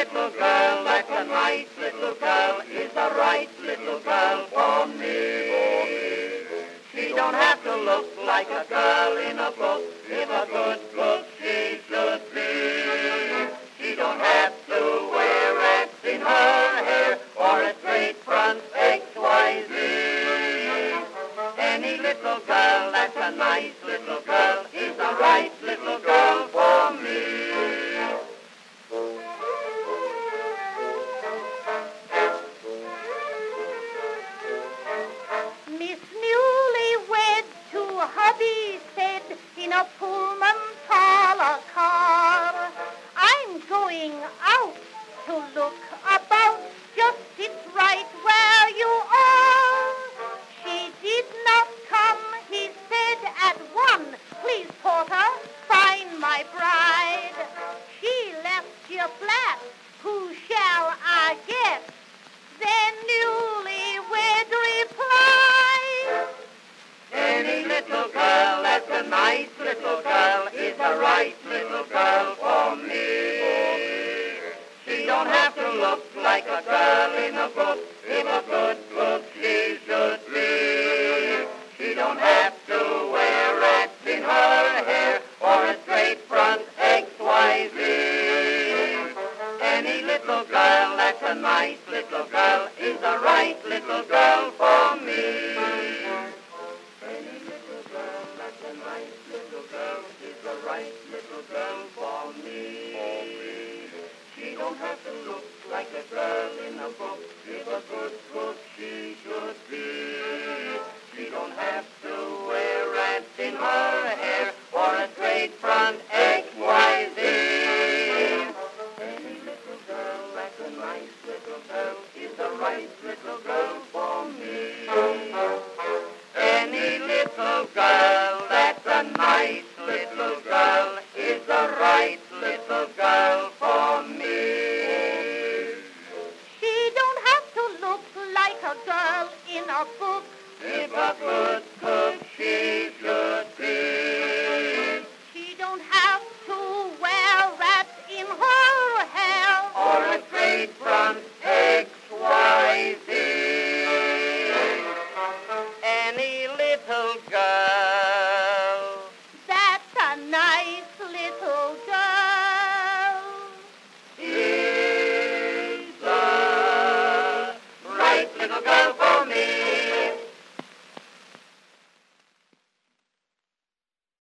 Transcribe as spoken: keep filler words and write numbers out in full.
little girl, that's a nice little girl, is the right little girl for me. She don't have to look like a girl in a book, if a good book she should be. She don't have to wear rats in her hair, or a straight front X Y Z. Any little girl that's a nice little girl is the right little girl for me. Miss Newlywed to hubby said in a Pullman parlor car, I'm going out to look about, just sit right where you are. She did not come, he said at one, please porter, find my bride. She left your flat, who shall I get? Then Newlywed replied, any little girl that's a nice little girl is the right little girl for me. She don't have to look like a girl in a book, if a good book she should be. She don't have to wear rats in her hair, or a straight front X Y Z. Any little girl that's a nice little girl is the right little girl for me. Any little girl that's a nice little girl is the right little girl for me. For me. She don't have to look like a girl in a book, if a good book she should be.